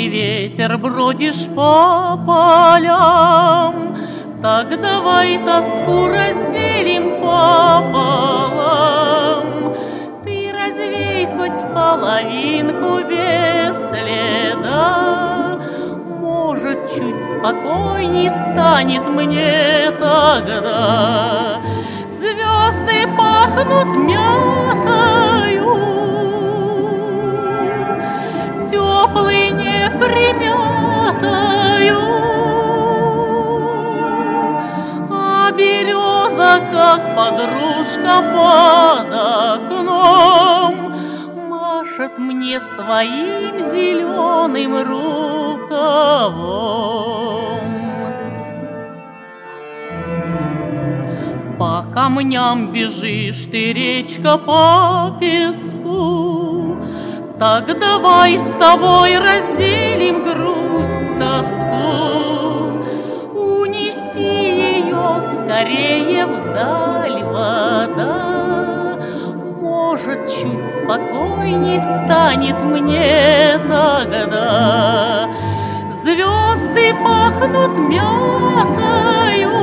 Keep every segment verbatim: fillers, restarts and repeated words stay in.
ты, ветер, бродишь по полям, так давай тоску разделим пополам. Ты развей хоть половинку без следа, может, чуть спокойней станет мне тогда. Звезды пахнут мятою, теплый не примятою, а береза, как подружка под окном, машет мне своим зеленым рукавом. По камням бежишь ты, речка, по песку, так давай с тобой разделим грусть, тоску. Унеси ее скорее вдаль, вода, может, чуть спокойней станет мне тогда. Звезды пахнут мятою,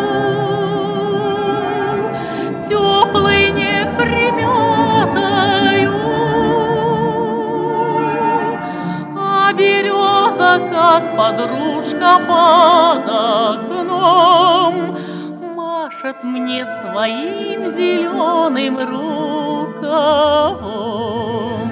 теплой не примятою, а береза, как подружка под окном, машет мне своим зеленым рукавом.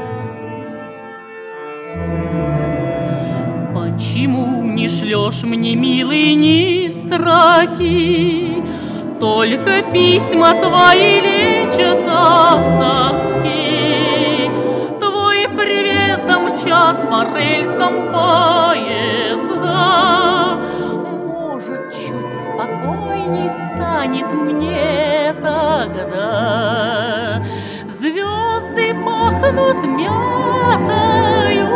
Почему не шлешь мне, милый, ни строки? Только письма твои лечат от тоски. Твой привет домчат по рельсам поезда. Может, чуть спокойней станет мне тогда. Звезды пахнут мятою,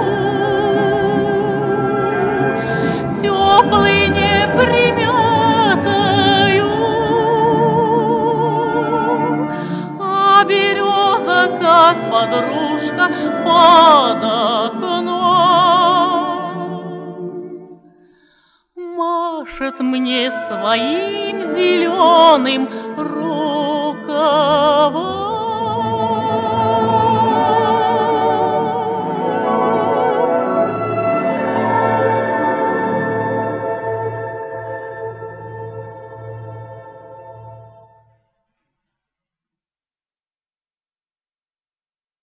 теплый не примятою, а береза, как подружка под окном,